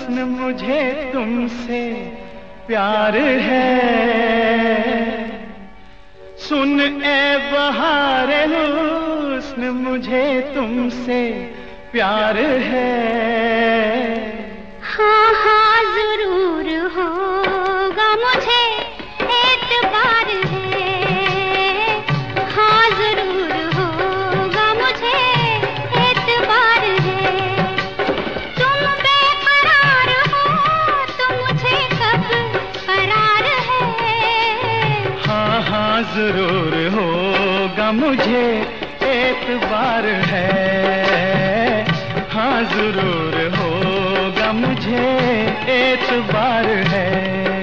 हुस्न मुझे तुमसे प्यार है। सुन ए बहारे हुस्न मुझे तुमसे प्यार है। हाँ हाँ जरूर होगा मुझे एतबार है। हाँ जरूर होगा मुझे एतबार है। तुम बेकरार हो तो मुझे कब करार है। हाँ हाँ जरूर होगा मुझे एतबार है। हाँ जरूर होगा मुझे एतबार है।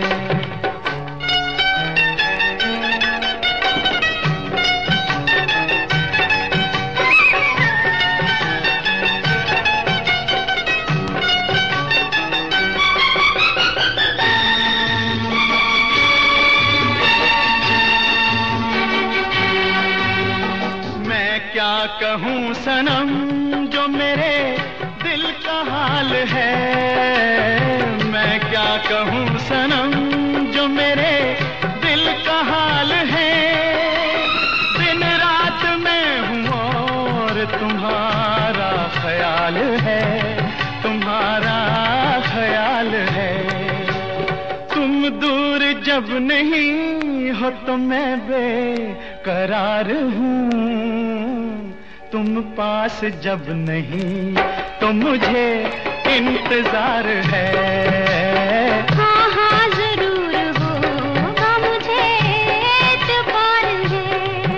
मैं क्या कहूँ सनम जो मेरे दिल का हाल है। मैं क्या कहूँ सनम जो मेरे दिल का हाल है। दिन रात मैं हूँ और तुम्हारा ख्याल है। तुम्हारा ख्याल है। तुम दूर जब नहीं हो तो मैं बेकरार हूँ। तुम पास जब नहीं तो मुझे इंतजार है। हाँ हाँ जरूर होगा मुझे एतबार है।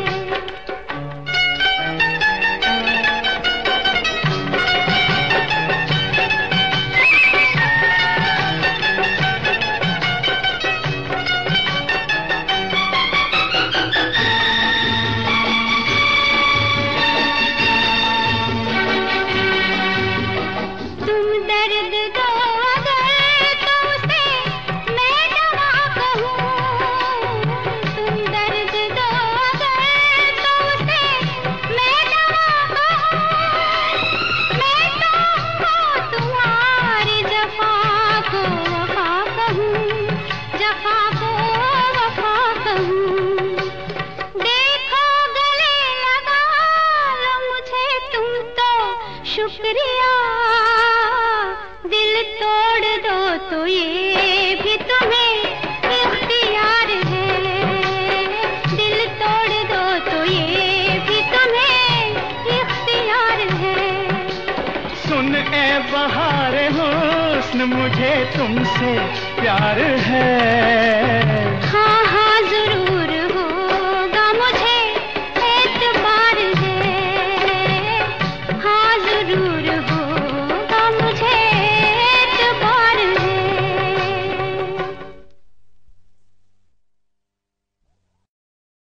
शुक्रिया दिल तोड़ दो तो ये भी तुम्हें इख्तियार है। दिल तोड़ दो तो ये भी तुम्हें इख्तियार है। सुन ए बहार हुस्न मुझे तुमसे प्यार है।